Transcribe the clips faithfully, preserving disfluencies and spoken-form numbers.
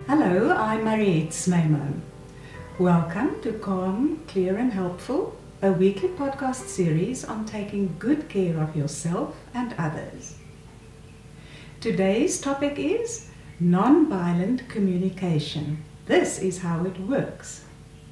Hello, I'm Mariette Snyman. Welcome to Calm, Clear and Helpful, a weekly podcast series on taking good care of yourself and others. Today's topic is non-violent communication. This is how it works.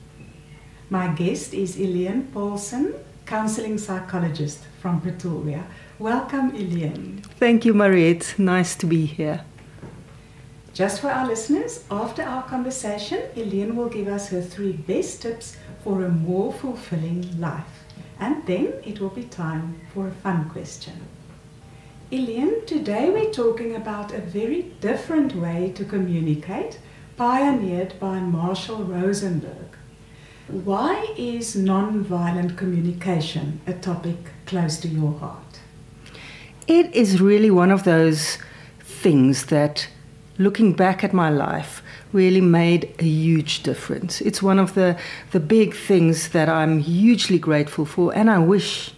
My guest is Elaine Paulson, counseling psychologist from Pretoria. Welcome, Elaine. Thank you, Mariette. Nice to be here. Just for our listeners, after our conversation, Elaine will give us her three best tips for a more fulfilling life. And then it will be time for a fun question. Elaine, today we're talking about a very different way to communicate, pioneered by Marshall Rosenberg. Why is non-violent communication a topic close to your heart? It is really one of those things that, looking back at my life, really made a huge difference. It's one of the, the big things that I'm hugely grateful for, and I wish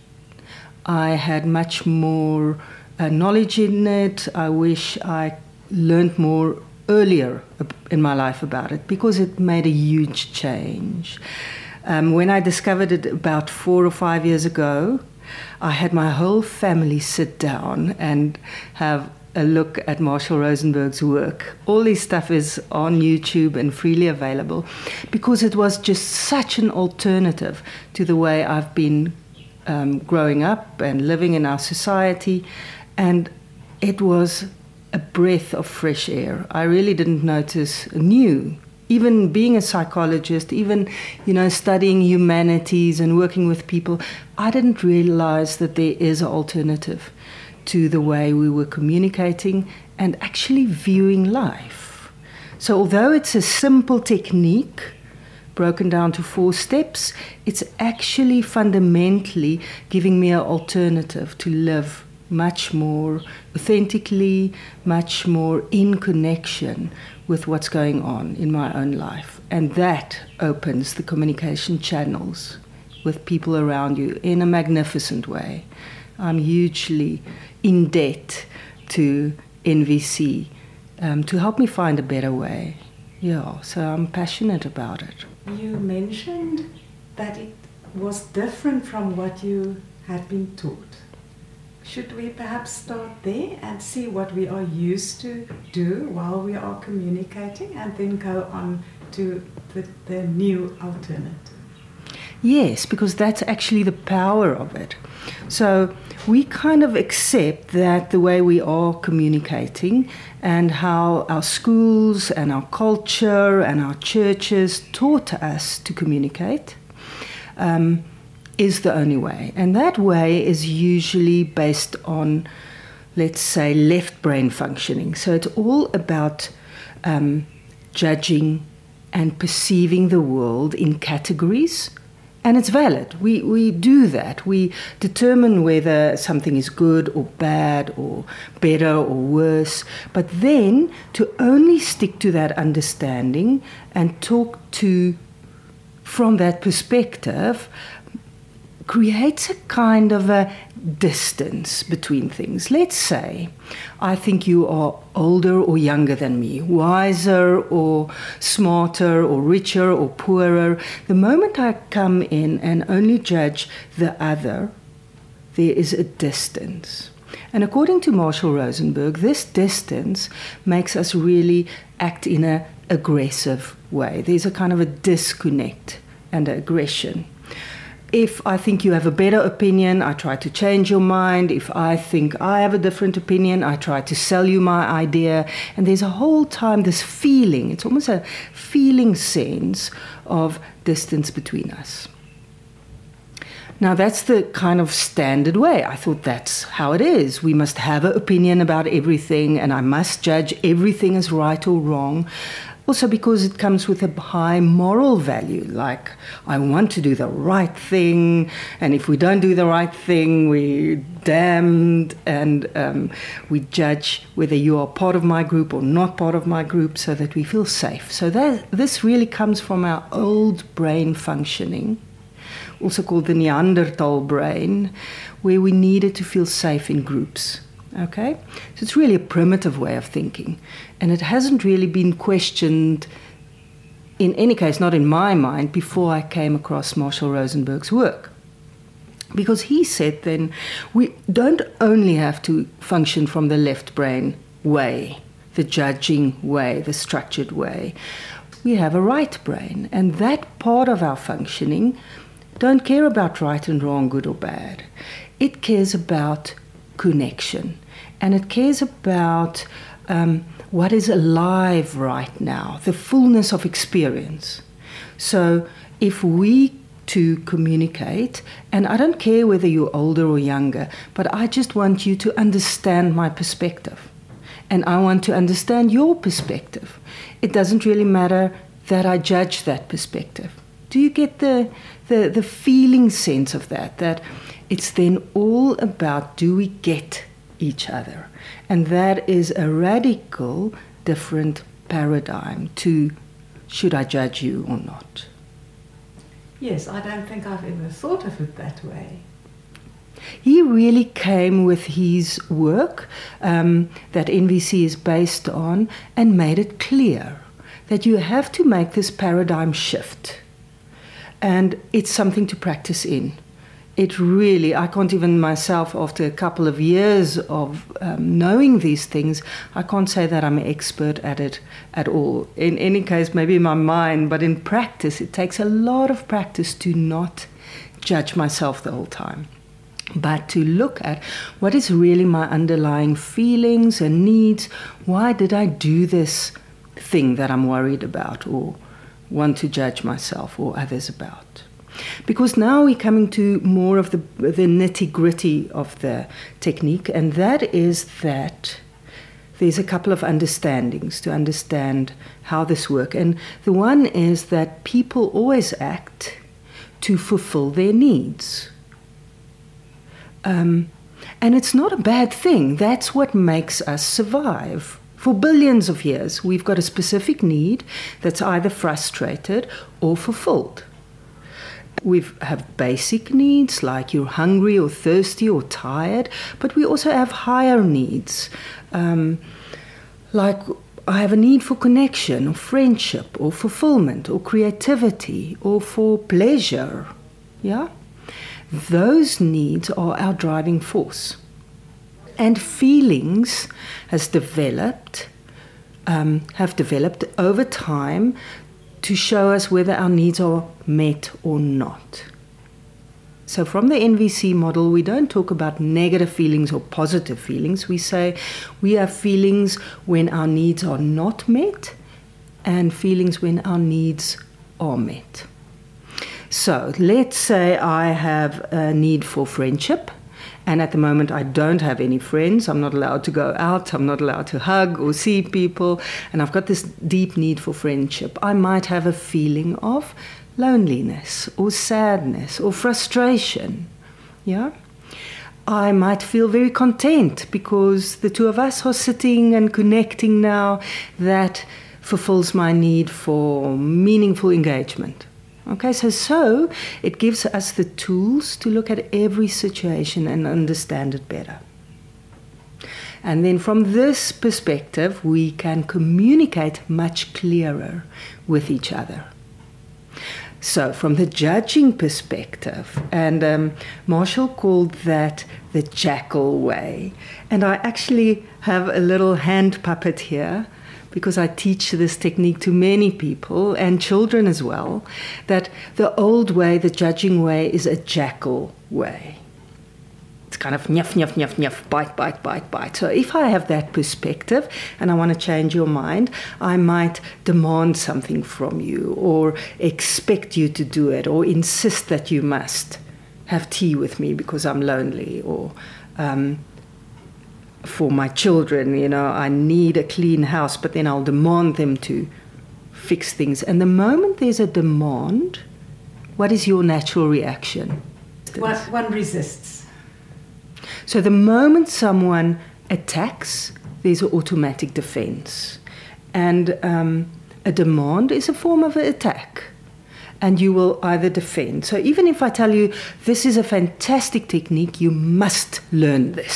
I had much more uh, knowledge in it. I wish I learned more earlier in my life about it, because it made a huge change. Um, when I discovered it about four or five years ago, I had my whole family sit down and have a look at Marshall Rosenberg's work. All this stuff is on YouTube and freely available, because it was just such an alternative to the way I've been um, growing up and living in our society, and it was a breath of fresh air. I really didn't notice new. Even being a psychologist, even, you know, studying humanities and working with people, I didn't realize that there is an alternative to the way we were communicating and actually viewing life. So although it's a simple technique, broken down to four steps, it's actually fundamentally giving me an alternative to live much more authentically, much more in connection with what's going on in my own life. And that opens the communication channels with people around you in a magnificent way. I'm hugely in debt to N V C um, to help me find a better way. Yeah, so I'm passionate about it. You mentioned that it was different from what you had been taught. Should we perhaps start there and see what we are used to do while we are communicating, and then go on to the, the new alternative? Yes, because that's actually the power of it. So we kind of accept that the way we are communicating and how our schools and our culture and our churches taught us to communicate um, is the only way. And that way is usually based on, let's say, left brain functioning. So it's all about um, judging and perceiving the world in categories. And it's valid. We we do that. We determine whether something is good or bad or better or worse. But then to only stick to that understanding and talk to from that perspective creates a kind of a distance between things. Let's say I think you are older or younger than me, wiser or smarter or richer or poorer. The moment I come in and only judge the other, there is a distance. And according to Marshall Rosenberg, this distance makes us really act in an aggressive way. There's a kind of a disconnect and aggression. If I think you have a better opinion, I try to change your mind. If I think I have a different opinion, I try to sell you my idea. And there's a whole time this feeling, it's almost a feeling sense of distance between us. Now, that's the kind of standard way. I thought that's how it is. We must have an opinion about everything, and I must judge everything as right or wrong. Also because it comes with a high moral value, like I want to do the right thing, and if we don't do the right thing, we're damned, and um, we judge whether you are part of my group or not part of my group so that we feel safe. So that this really comes from our old brain functioning, also called the Neanderthal brain, where we needed to feel safe in groups. Okay? So it's really a primitive way of thinking. And it hasn't really been questioned, in any case, not in my mind, before I came across Marshall Rosenberg's work. Because he said then, we don't only have to function from the left brain way, the judging way, the structured way. We have a right brain, and that part of our functioning don't care about right and wrong, good or bad. It cares about connection, and it cares about um, what is alive right now, the fullness of experience. So if we to communicate, and I don't care whether you're older or younger, but I just want you to understand my perspective, and I want to understand your perspective. It doesn't really matter that I judge that perspective. Do you get the, the, the feeling sense of that? That it's then all about, do we get each other? And that is a radical different paradigm to, should I judge you or not? Yes, I don't think I've ever thought of it that way. He really came with his work um, that N V C is based on and made it clear that you have to make this paradigm shift. And it's something to practice in. It really, I can't even myself, after a couple of years of um, knowing these things, I can't say that I'm an expert at it at all. In any case, maybe in my mind, but in practice, it takes a lot of practice to not judge myself the whole time, but to look at what is really my underlying feelings and needs. Why did I do this thing that I'm worried about or want to judge myself or others about? Because now we're coming to more of the, the nitty-gritty of the technique, and that is that there's a couple of understandings to understand how this works. And the one is that people always act to fulfill their needs. Um, and it's not a bad thing. That's what makes us survive. For billions of years, we've got a specific need that's either frustrated or fulfilled. We have basic needs, like you're hungry or thirsty or tired, but we also have higher needs, um, like I have a need for connection or friendship or fulfillment or creativity or for pleasure. Yeah? Those needs are our driving force. And feelings has developed, um, have developed over time to show us whether our needs are met or not. So from the N V C model, we don't talk about negative feelings or positive feelings. We say we have feelings when our needs are not met and feelings when our needs are met. So let's say I have a need for friendship, and at the moment I don't have any friends. I'm not allowed to go out, I'm not allowed to hug or see people, and I've got this deep need for friendship. I might have a feeling of loneliness or sadness or frustration. Yeah? I might feel very content because the two of us are sitting and connecting now. That fulfills my need for meaningful engagement. Okay, so, so it gives us the tools to look at every situation and understand it better. And then from this perspective, we can communicate much clearer with each other. So from the judging perspective, and um, Marshall called that the jackal way. And I actually have a little hand puppet here, because I teach this technique to many people, and children as well, that the old way, the judging way, is a jackal way. It's kind of nyaf, nyaf, nyaf, nyaf, bite, bite, bite, bite. So if I have that perspective and I want to change your mind, I might demand something from you or expect you to do it or insist that you must have tea with me because I'm lonely, or um, for my children, you know, I need a clean house, but then I'll demand them to fix things. And the moment there's a demand, what is your natural reaction? One, one resists. So the moment someone attacks, there's an automatic defense. And um, a demand is a form of an attack. And you will either defend. So even if I tell you, this is a fantastic technique, you must learn this.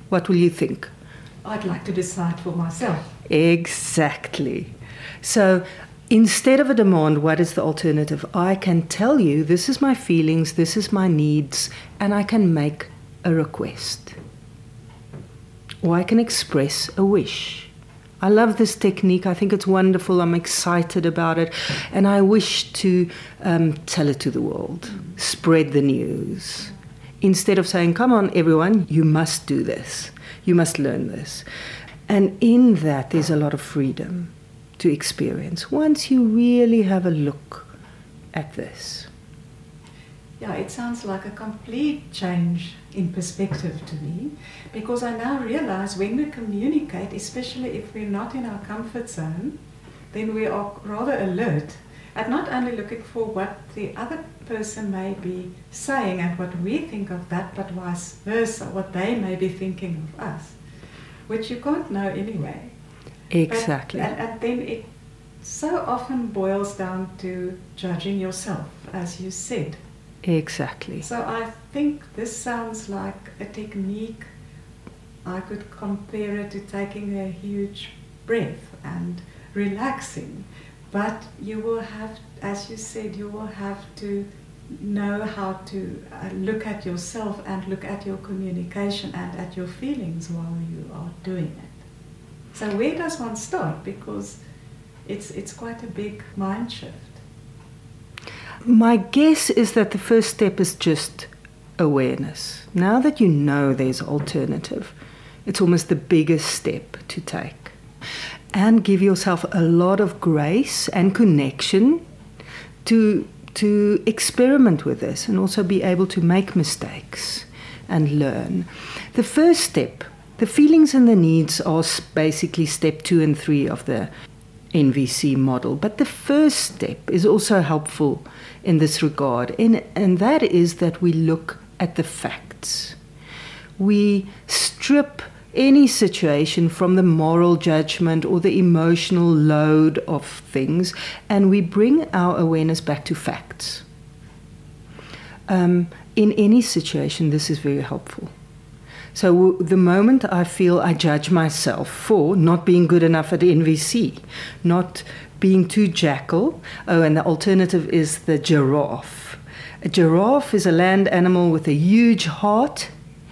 What will you think? I'd like to decide for myself. Exactly. So instead of a demand, what is the alternative? I can tell you, this is my feelings, this is my needs, and I can make a request. Or I can express a wish. I love this technique. I think it's wonderful. I'm excited about it. And I wish to um, tell it to the world, mm. spread the news. Instead of saying, come on, everyone, you must do this. You must learn this. And in that, there's a lot of freedom to experience once you really have a look at this. Yeah, it sounds like a complete change in perspective to me, because I now realize when we communicate, especially if we're not in our comfort zone, then we are rather alert and not only looking for what the other person may be saying and what we think of that, but vice versa, what they may be thinking of us, which you can't know anyway. Exactly. But, and, and then it so often boils down to judging yourself, as you said. Exactly. So I think this sounds like a technique. I could compare it to taking a huge breath and relaxing. But you will have, as you said, you will have to know how to uh, look at yourself and look at your communication and at your feelings while you are doing it. So where does one start? Because it's it's quite a big mind shift. My guess is that the first step is just awareness. Now that you know there's alternative, it's almost the biggest step to take. And give yourself a lot of grace and connection to, to experiment with this and also be able to make mistakes and learn. The first step, the feelings and the needs are basically step two and three of the N V C model. But the first step is also helpful in this regard, and, and that is that we look at the facts. We strip any situation from the moral judgment or the emotional load of things, and we bring our awareness back to facts. Um, in any situation, this is very helpful. So the moment I feel I judge myself for not being good enough at N V C, not being too jackal, oh, and the alternative is the giraffe. A giraffe is a land animal with a huge heart.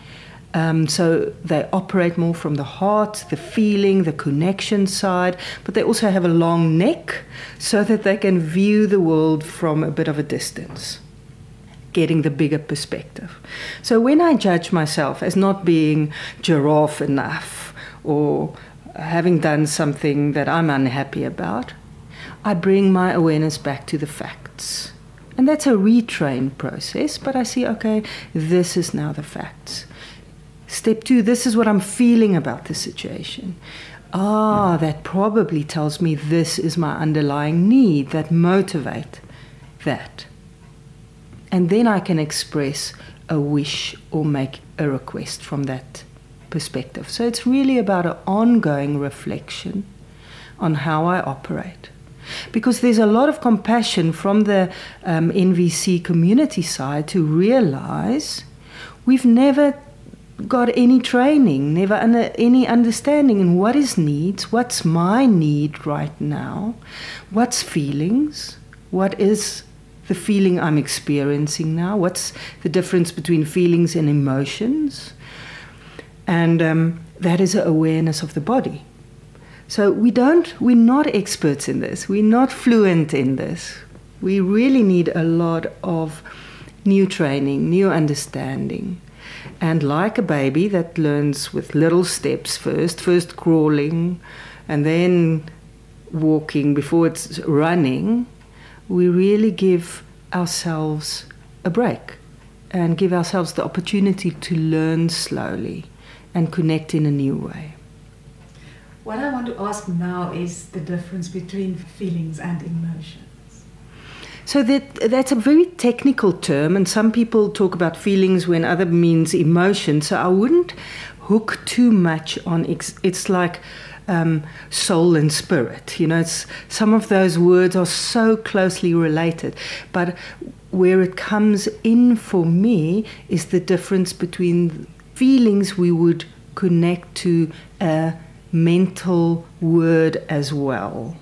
Um, so they operate more from the heart, the feeling, the connection side, but they also have a long neck so that they can view the world from a bit of a distance, getting the bigger perspective. So when I judge myself as not being giraffe enough or having done something that I'm unhappy about, I bring my awareness back to the facts. And that's a retrain process, but I see, okay, this is now the facts. Step two, this is what I'm feeling about the situation. Ah, that probably tells me this is my underlying need that motivate that. And then I can express a wish or make a request from that perspective. So it's really about an ongoing reflection on how I operate. Because there's a lot of compassion from the um, N V C community side to realize we've never got any training, never under, any understanding in what is needs, what's my need right now, what's feelings, what is the feeling I'm experiencing now, what's the difference between feelings and emotions, and um, that is an awareness of the body. So we don't, we're not experts in this, we're not fluent in this. We really need a lot of new training, new understanding. And like a baby that learns with little steps first, first crawling and then walking before it's running, we really give ourselves a break and give ourselves the opportunity to learn slowly and connect in a new way. What I want to ask now is the difference between feelings and emotions. So that that's a very technical term, and some people talk about feelings when other means emotion. So I wouldn't hook too much on it's, it's like um, soul and spirit. You know, it's, some of those words are so closely related. But where it comes in for me is the difference between feelings we would connect to a mental word as well.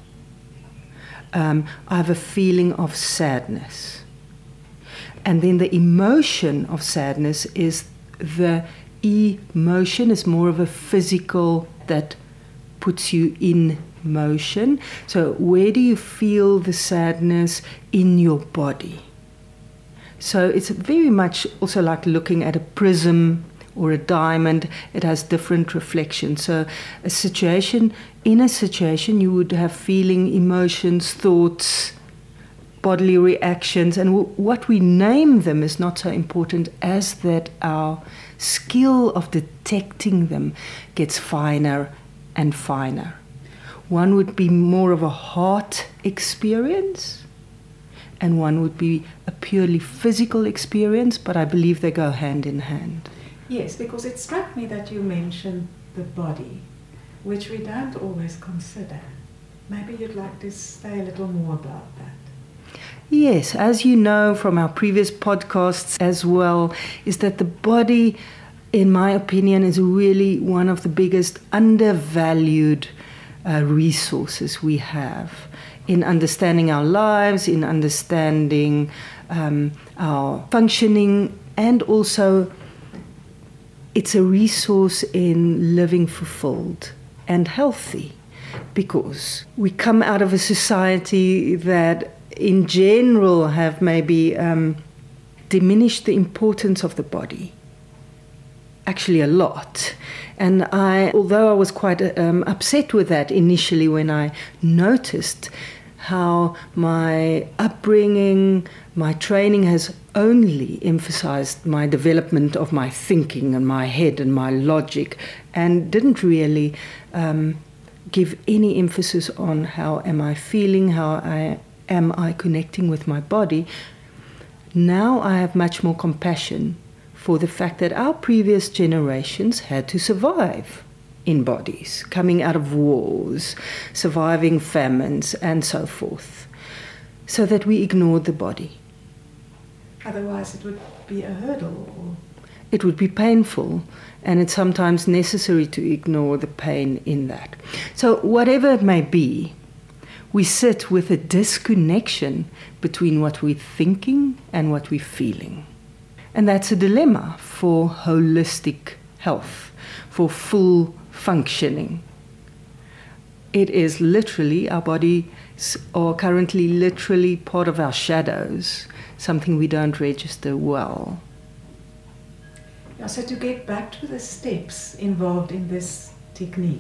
Um, I have a feeling of sadness. And then the emotion of sadness is the emotion is more of a physical that puts you in motion. So where do you feel the sadness in your body? So it's very much also like looking at a prism or a diamond. It has different reflections. So a situation, in a situation you would have feeling, emotions, thoughts, bodily reactions, and w- what we name them is not so important as that our skill of detecting them gets finer and finer. One would be more of a heart experience, and one would be a purely physical experience, but I believe they go hand in hand. Yes, because it struck me that you mentioned the body, which we don't always consider. Maybe you'd like to say a little more about that. Yes, as you know from our previous podcasts as well, is that the body, in my opinion, is really one of the biggest undervalued uh, resources we have in understanding our lives, in understanding um, our functioning, and also it's a resource in living fulfilled and healthy, because we come out of a society that in general have maybe um, diminished the importance of the body, actually a lot. And I, although I was quite um, upset with that initially when I noticed how my upbringing, my training has only emphasized my development of my thinking and my head and my logic, and didn't really um, give any emphasis on how am I feeling, how I am I connecting with my body. Now I have much more compassion for the fact that our previous generations had to survive in bodies, coming out of wars, surviving famines, and so forth, so that we ignored the body. Otherwise it would be a hurdle. Or... It would be painful, and it's sometimes necessary to ignore the pain in that. So whatever it may be, we sit with a disconnection between what we're thinking and what we're feeling. And that's a dilemma for holistic health, for full functioning. It is literally, our bodies are currently literally part of our shadows, something we don't register well. Yeah, so to get back to the steps involved in this technique,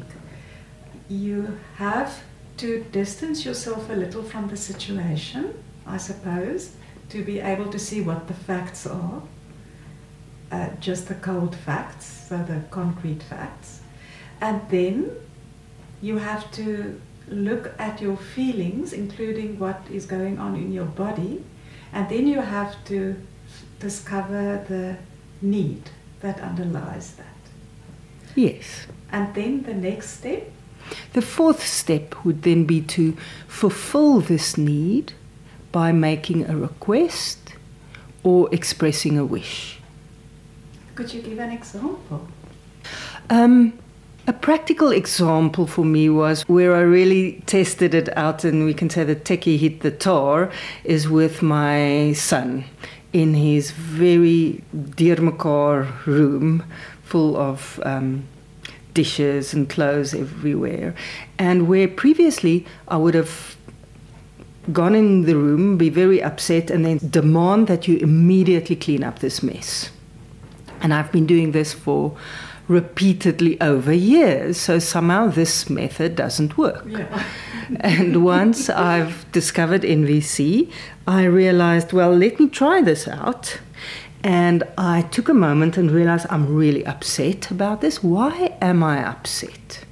you have to distance yourself a little from the situation, I suppose, to be able to see what the facts are, uh, just the cold facts, so the concrete facts. And then you have to look at your feelings, including what is going on in your body, and then you have to f- discover the need that underlies that. Yes. And then the next step? The fourth step would then be to fulfill this need by making a request or expressing a wish. Could you give an example? Um, a practical example for me was where I really tested it out, and we can say the techie hit the tar, is with my son in his very deurmekaar room full of um, dishes and clothes everywhere. And where previously I would have gone in the room, be very upset, and then demand that you immediately clean up this mess. And I've been doing this for repeatedly over years, so somehow this method doesn't work. Yeah. And once I've discovered N V C, I realized, well, let me try this out. And I took a moment and realized I'm really upset about this. Why am I upset?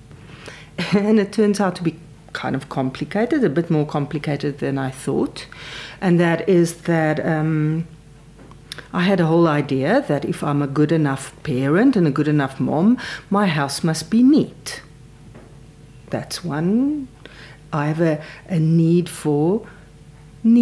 And it turns out to be kind of complicated, a bit more complicated than I thought. And that is that um, I had a whole idea that if I'm a good enough parent and a good enough mom, my house must be neat. That's one. I have a, a need for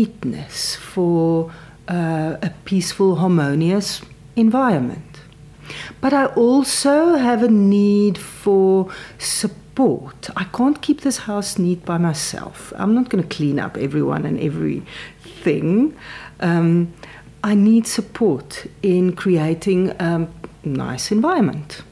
neatness, for uh, a peaceful, harmonious environment. But I also have a need for support. I can't keep this house neat by myself. I'm not going to clean up everyone and everything. Um, I need support in creating a nice environment.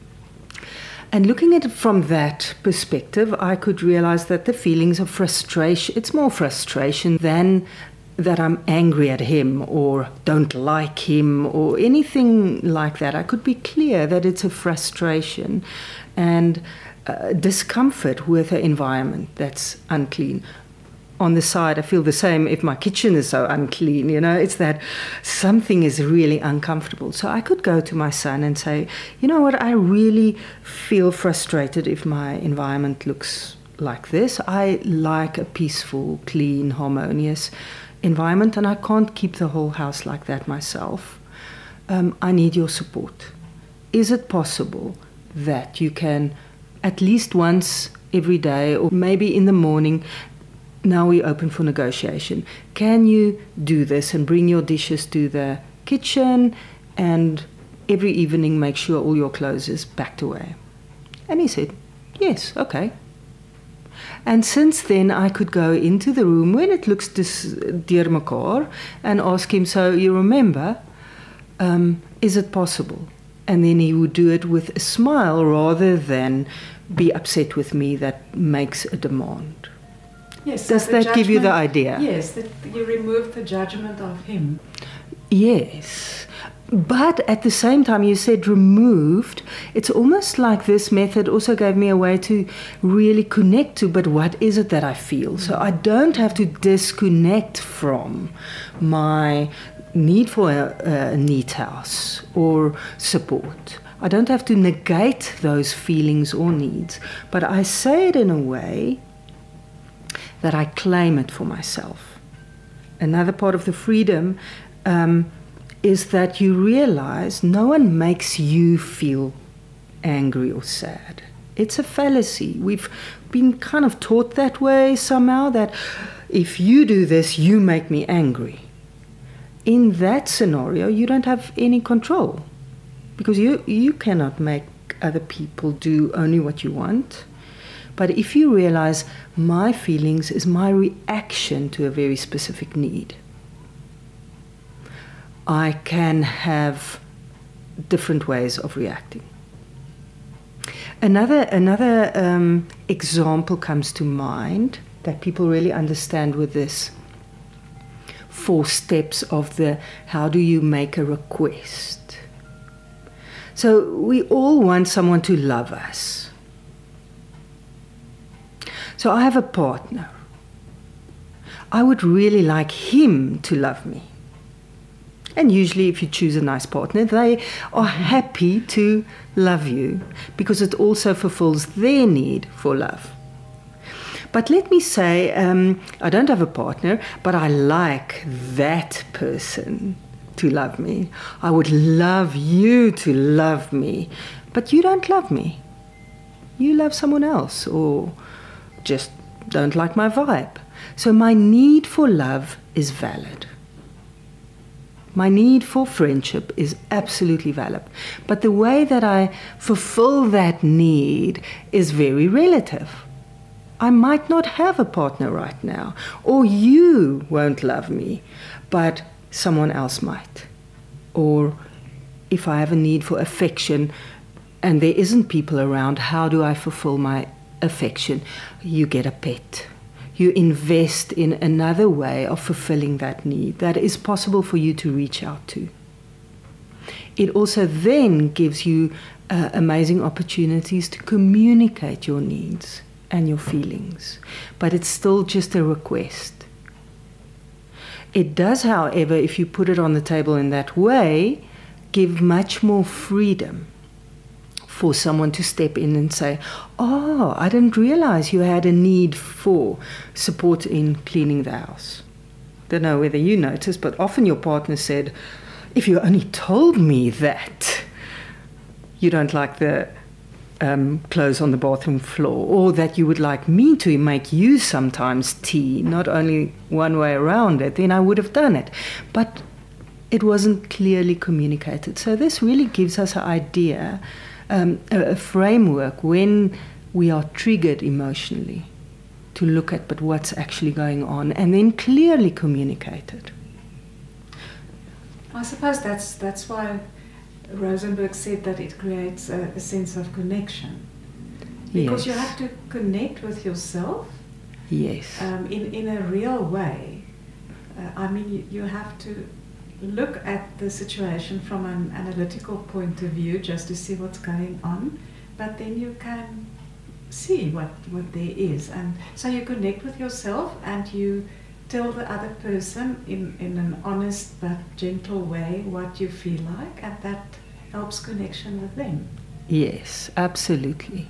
And looking at it from that perspective, I could realize that the feelings of frustration, it's more frustration than that I'm angry at him or don't like him or anything like that. I could be clear that it's a frustration and uh, discomfort with an environment that's unclean. On the side, I feel the same if my kitchen is so unclean, you know, it's that something is really uncomfortable. So I could go to my son and say, you know what, I really feel frustrated if my environment looks like this. I like a peaceful, clean, harmonious environment, and I can't keep the whole house like that myself. Um, I need your support. Is it possible that you can at least once every day, or maybe in the morning, now we're open for negotiation. Can you do this and bring your dishes to the kitchen and every evening make sure all your clothes is packed away? And he said, yes, okay. And since then I could go into the room when it looks dis- dear mekaar and ask him, so you remember, um, is it possible? And then he would do it with a smile rather than be upset with me that makes a demand. Yes, Does so that give you the idea? Yes, that you remove the judgment of him. Yes. But at the same time, you said removed. It's almost like this method also gave me a way to really connect to, but what is it that I feel? So I don't have to disconnect from my need for a, a neat house or support. I don't have to negate those feelings or needs, but I say it in a way that I claim it for myself. Another part of the freedom um, is that you realize no one makes you feel angry or sad. It's a fallacy. We've been kind of taught that way somehow, that if you do this, you make me angry. In that scenario, you don't have any control because you, you cannot make other people do only what you want. But if you realize my feelings is my reaction to a very specific need, I can have different ways of reacting. Another, another um, example comes to mind that people really understand with this four steps of the how do you make a request. So we all want someone to love us. So I have a partner. I would really like him to love me. And usually if you choose a nice partner, they are happy to love you because it also fulfills their need for love. But let me say, um, I don't have a partner, but I like that person to love me. I would love you to love me, but you don't love me. You love someone else or just don't like my vibe. So my need for love is valid. My need for friendship is absolutely valid. But the way that I fulfill that need is very relative. I might not have a partner right now, or you won't love me, but someone else might. Or if I have a need for affection and there isn't people around, how do I fulfill my affection? You get a pet. You invest in another way of fulfilling that need that is possible for you to reach out to. It also then gives you uh, amazing opportunities to communicate your needs and your feelings, but it's still just a request. It does, however, if you put it on the table in that way, give much more freedom for someone to step in and say, oh, I didn't realize you had a need for support in cleaning the house. Don't know whether you noticed, but often your partner said, if you only told me that you don't like the um, clothes on the bathroom floor, or that you would like me to make you sometimes tea, not only one way around it, then I would have done it. But it wasn't clearly communicated. So this really gives us an idea, um, a, a framework when we are triggered emotionally to look at but what's actually going on and then clearly communicate it. I suppose that's that's why Rosenberg said that it creates a, a sense of connection. Because yes. you have to connect with yourself yes. um, in, in a real way. Uh, I mean, you, you have to look at the situation from an analytical point of view just to see what's going on, but then you can see what, what there is. And so you connect with yourself and you tell the other person in, in an honest but gentle way what you feel like, and that helps connection with them. Yes, absolutely.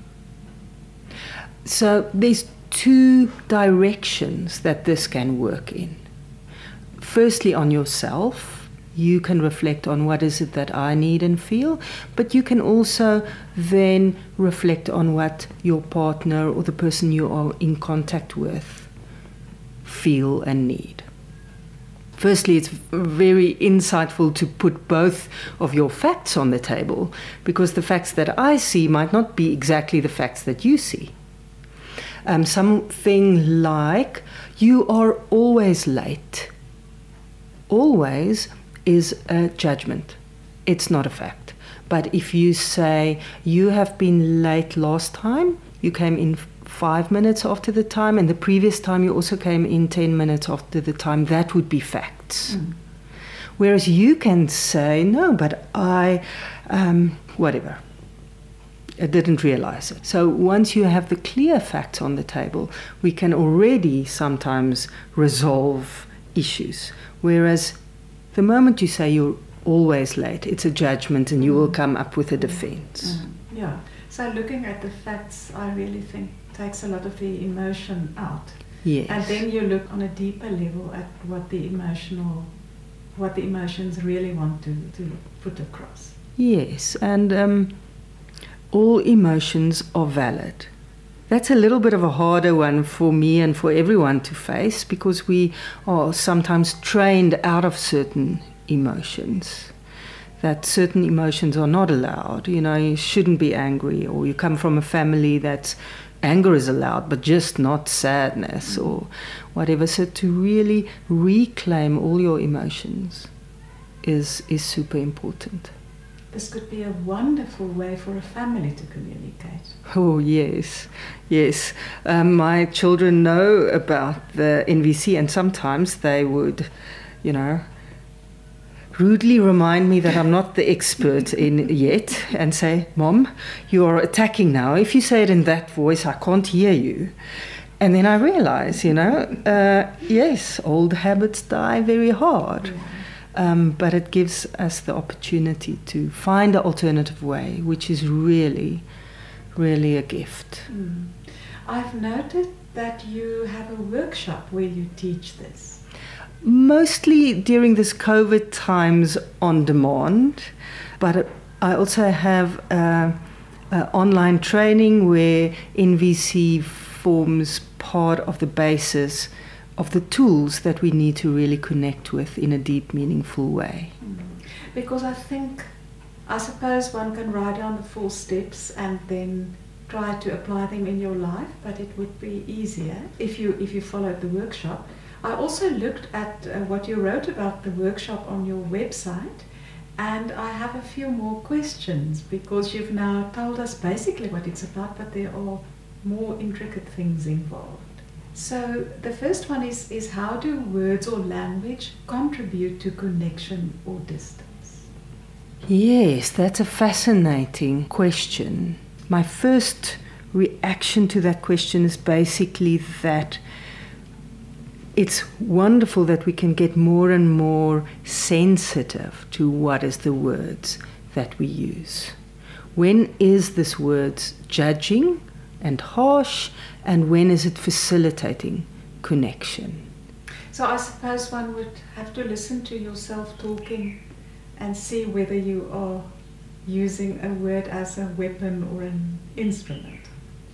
So there's two directions that this can work in. Firstly, on yourself, you can reflect on what is it that I need and feel, but you can also then reflect on what your partner or the person you are in contact with feel and need. Firstly, it's very insightful to put both of your facts on the table, because the facts that I see might not be exactly the facts that you see. Um, something like, you are always late. Always is a judgment. It's not a fact. But if you say, you have been late last time, you came in five minutes after the time, and the previous time you also came in ten minutes after the time, that would be facts. Mm. Whereas you can say, no, but I, um, whatever. I didn't realize it. So once you have the clear facts on the table, we can already sometimes resolve issues. Whereas the moment you say you're always late, it's a judgment and you will come up with a defense. Mm. Yeah. So looking at the facts, I really think takes a lot of the emotion out. Yes. And then you look on a deeper level at what the emotional, what the emotions really want to, to put across. Yes, and um, all emotions are valid. That's a little bit of a harder one for me and for everyone to face, because we are sometimes trained out of certain emotions, that certain emotions are not allowed. You know, you shouldn't be angry, or you come from a family that's anger is allowed, but just not sadness or whatever. So to really reclaim all your emotions is is super important. This could be a wonderful way for a family to communicate. Oh, yes, yes. Um, my children know about the N V C, and sometimes they would, you know, rudely remind me that I'm not the expert in yet and say, Mom, you are attacking now. If you say it in that voice, I can't hear you. And then I realize, you know, uh, yes, old habits die very hard. Yeah. Um, but it gives us the opportunity to find an alternative way, which is really, really a gift. Mm. I've noted that you have a workshop where you teach this. Mostly during this COVID times on demand, but I also have uh, uh, online training where N V C forms part of the basis of the tools that we need to really connect with in a deep, meaningful way. Mm. Because I think, I suppose one can write down the four steps and then try to apply them in your life, but it would be easier if you if you followed the workshop. I also looked at uh, what you wrote about the workshop on your website, and I have a few more questions, because you've now told us basically what it's about, but there are more intricate things involved. So the first one is, is how do words or language contribute to connection or distance? Yes, that's a fascinating question. My first reaction to that question is basically that it's wonderful that we can get more and more sensitive to what is the words that we use. When is this words judging and harsh, and when is it facilitating connection? So I suppose one would have to listen to yourself talking and see whether you are using a word as a weapon or an instrument.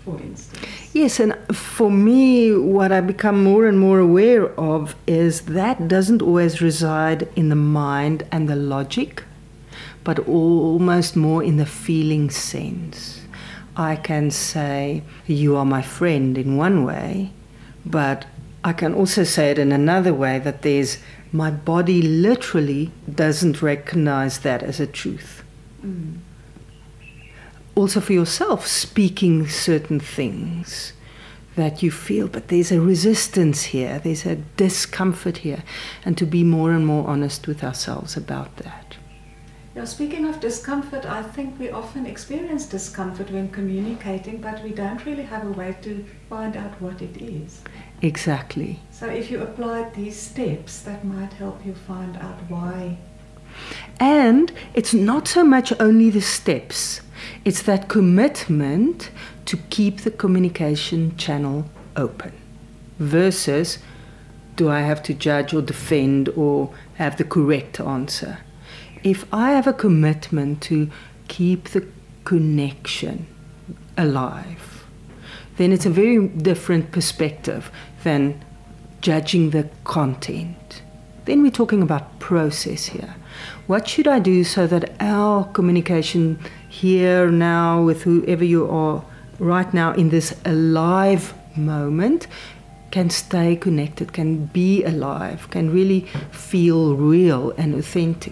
for instance. Yes, and for me, what I become more and more aware of is that doesn't always reside in the mind and the logic, but almost more in the feeling sense. I can say, you are my friend in one way, but I can also say it in another way, that there's my body literally doesn't recognize that as a truth. Mm. Also for yourself, speaking certain things that you feel, but there's a resistance here, there's a discomfort here, and to be more and more honest with ourselves about that. Now, speaking of discomfort, I think we often experience discomfort when communicating, but we don't really have a way to find out what it is. Exactly. So if you applied these steps, that might help you find out why. And it's not so much only the steps, it's that commitment to keep the communication channel open versus do I have to judge or defend or have the correct answer. If I have a commitment to keep the connection alive, then it's a very different perspective than judging the content. Then we're talking about process here. What should I do so that our communication here, now, with whoever you are right now in this alive moment can stay connected, can be alive, can really feel real and authentic?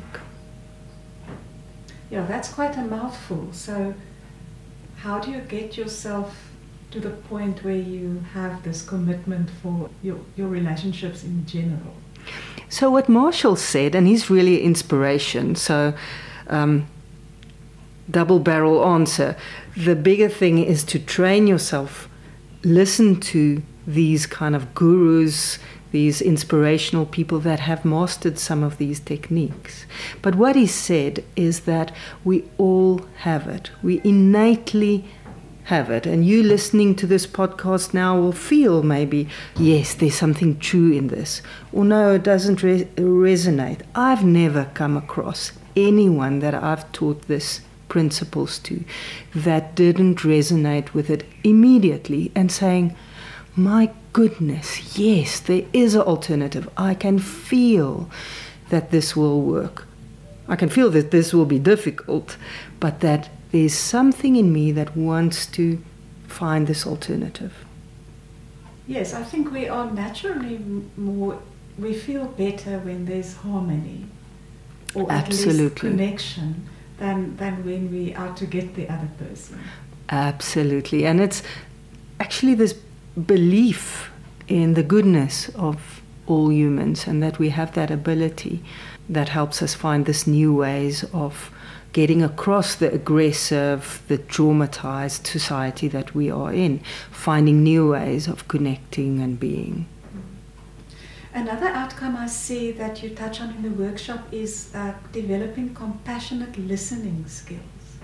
Yeah, that's quite a mouthful. So how do you get yourself to the point where you have this commitment for your, your relationships in general? So what Marshall said, and he's really inspiration, so um, double barrel answer, the bigger thing is to train yourself, listen to these kind of gurus, these inspirational people that have mastered some of these techniques. But what he said is that we all have it. We innately have it. And you listening to this podcast now will feel maybe, yes, there's something true in this. Or no, it doesn't re- resonate. I've never come across anyone that I've taught this principles to that didn't resonate with it immediately and saying, my goodness, yes, there is an alternative. I can feel that this will work. I can feel that this will be difficult, but that there's something in me that wants to find this alternative. Yes, I think we are naturally more, we feel better when there's harmony or Absolutely. at least connection than, than when we are to get the other person. Absolutely. And it's actually this belief in the goodness of all humans and that we have that ability that helps us find this new ways of getting across the aggressive, the traumatized society that we are in, finding new ways of connecting and being. Another outcome I see that you touch on in the workshop is uh, developing compassionate listening skills.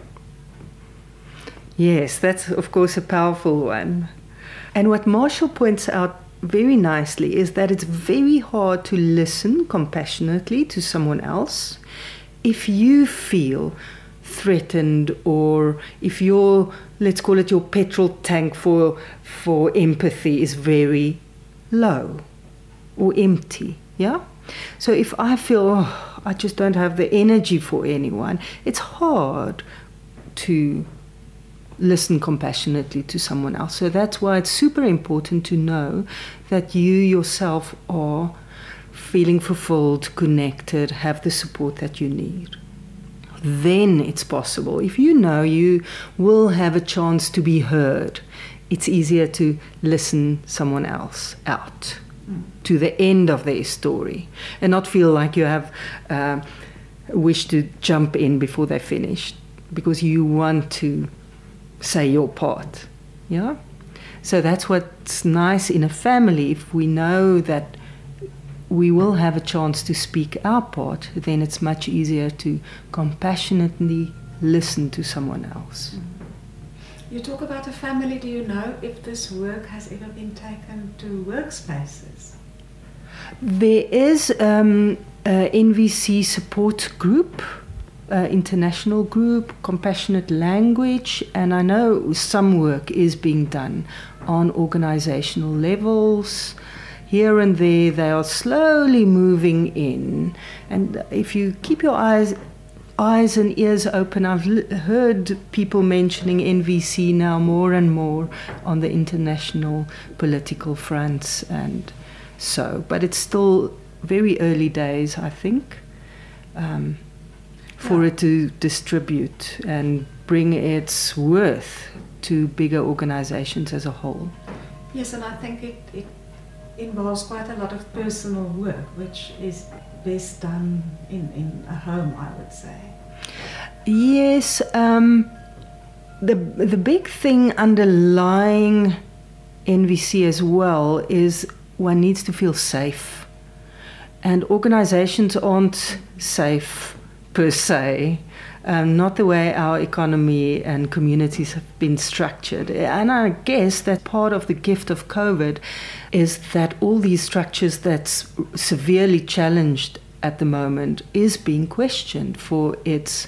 Yes, that's of course a powerful one. And what Marshall points out very nicely is that it's very hard to listen compassionately to someone else if you feel threatened, or if your, let's call it your petrol tank for for empathy is very low or empty, yeah? So if I feel, oh, I just don't have the energy for anyone, it's hard to listen compassionately to someone else. So that's why it's super important to know that you yourself are feeling fulfilled, connected, have the support that you need. Then it's possible. If you know you will have a chance to be heard, it's easier to listen someone else out mm. to the end of their story and not feel like you have uh, a wish to jump in before they finish because you want to say your part. Yeah? So that's what's nice in a family. If we know that we will have a chance to speak our part, then it's much easier to compassionately listen to someone else. You talk about a family. Do you know if this work has ever been taken to workspaces? There is um, a N V C support group uh, international group, Compassionate Language, and I know some work is being done on organizational levels. Here and there, they are slowly moving in. And if you keep your eyes eyes and ears open, I've l- heard people mentioning N V C now more and more on the international political fronts and so. But it's still very early days, I think, um, for Yeah. it to distribute and bring its worth to bigger organizations as a whole. Yes, and I think it, it involves quite a lot of personal work, which is best done in, in a home, I would say. Yes, um, the the big thing underlying N V C as well is one needs to feel safe, and organizations aren't safe per se. Um, not the way our economy and communities have been structured. And I guess that part of the gift of COVID is that all these structures that's severely challenged at the moment is being questioned for its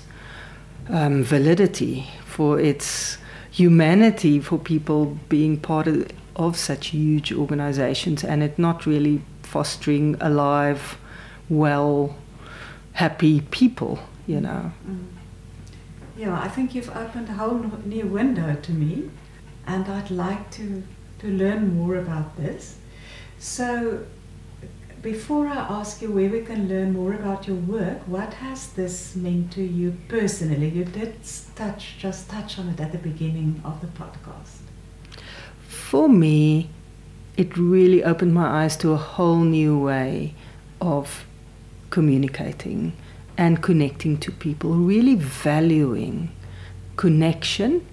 um, validity, for its humanity, for people being part of, of such huge organizations, and it not really fostering alive, well, happy people, you know. Mm. Yeah, I think you've opened a whole new window to me, and I'd like to, to learn more about this. So, before I ask you where we can learn more about your work, what has this meant to you personally? You did touch, just touch on it at the beginning of the podcast. For me, it really opened my eyes to a whole new way of communicating and connecting to people, really valuing connection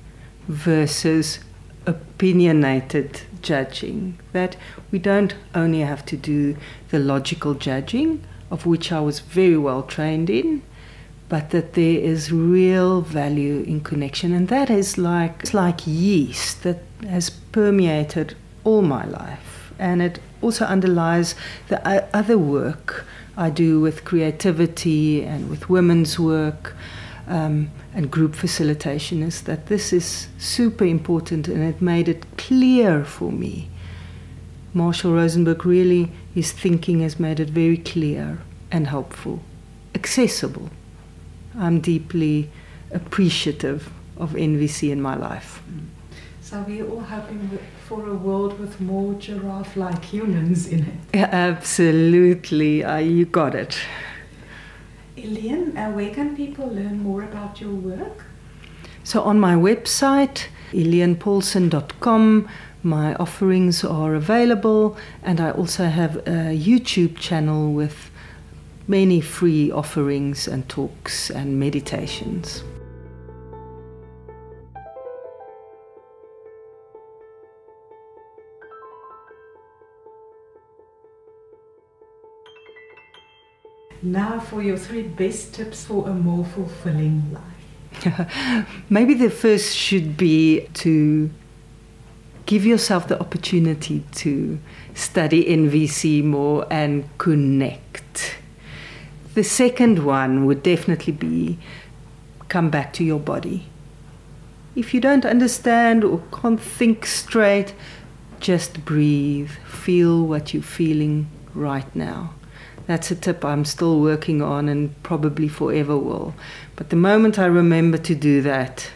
versus opinionated judging. That we don't only have to do the logical judging, of which I was very well trained in, but that there is real value in connection. And that is like, it's like yeast that has permeated all my life. And it also underlies the other work I do with creativity and with women's work um, and group facilitation, is that this is super important, and it made it clear for me. Marshall Rosenberg really, his thinking has made it very clear and helpful, accessible. I'm deeply appreciative of N V C in my life. So we're all hoping for a world with more giraffe-like humans in it. Yeah, absolutely, uh, you got it. Elaine, uh, where can people learn more about your work? So on my website, elaine paulsen dot com, my offerings are available, and I also have a YouTube channel with many free offerings and talks and meditations. Now for your three best tips for a more fulfilling life. Maybe the first should be to give yourself the opportunity to study N V C more and connect. The second one would definitely be come back to your body. If you don't understand or can't think straight, just breathe. Feel what you're feeling right now. That's a tip I'm still working on and probably forever will. But the moment I remember to do that,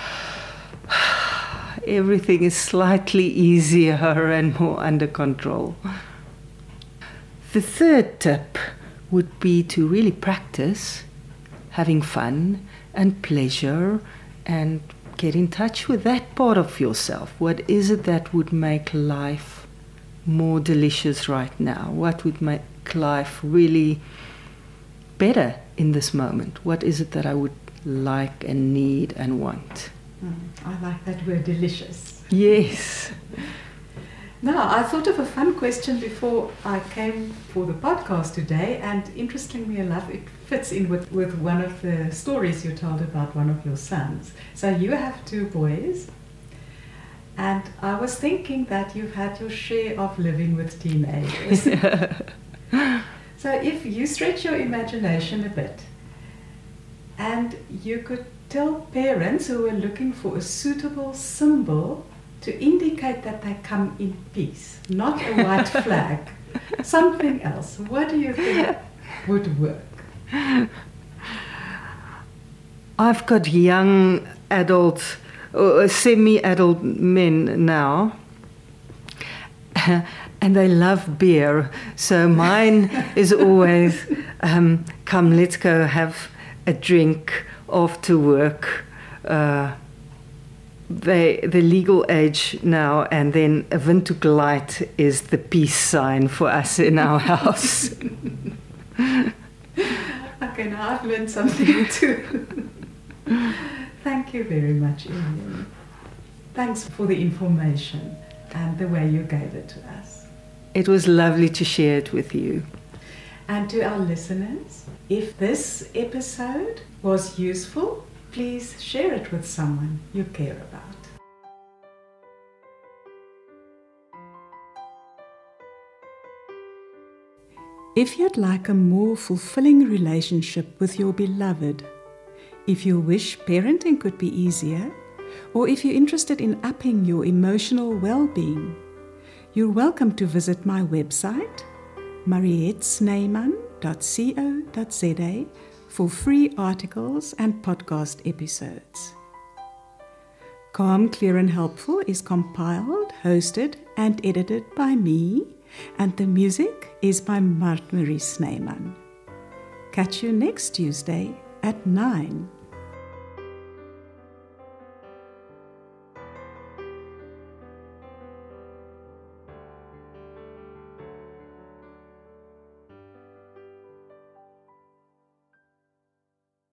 everything is slightly easier and more under control. The third tip would be to really practice having fun and pleasure and get in touch with that part of yourself. What is it that would make life more delicious right now? What would make life really better in this moment? What is it that I would like and need and want? Mm, I like that word, delicious. Yes. Now, I thought of a fun question before I came for the podcast today, and interestingly enough, it fits in with, with one of the stories you told about one of your sons. So you have two boys, and I was thinking that you've had your share of living with teenagers. So if you stretch your imagination a bit And you could tell parents who are looking for a suitable symbol to indicate that they come in peace, not a white flag, something else. What do you think would work? I've got young adult, or semi-adult men now, and they love beer. So mine is always, um, come, let's go have a drink after work. Uh, they the legal age now, and then a Windhoek light is the peace sign for us in our house. Okay, now I've learned something too. Thank you very much, Ilian. Thanks for the information and the way you gave it to us. It was lovely to share it with you. And to our listeners, if this episode was useful, please share it with someone you care about. If you'd like a more fulfilling relationship with your beloved, if you wish parenting could be easier, or if you're interested in upping your emotional well-being, you're welcome to visit my website, mariette snyman dot co dot za, for free articles and podcast episodes. Calm, Clear and Helpful is compiled, hosted and edited by me, and the music is by Mart Marie Snyman. Catch you next Tuesday at nine.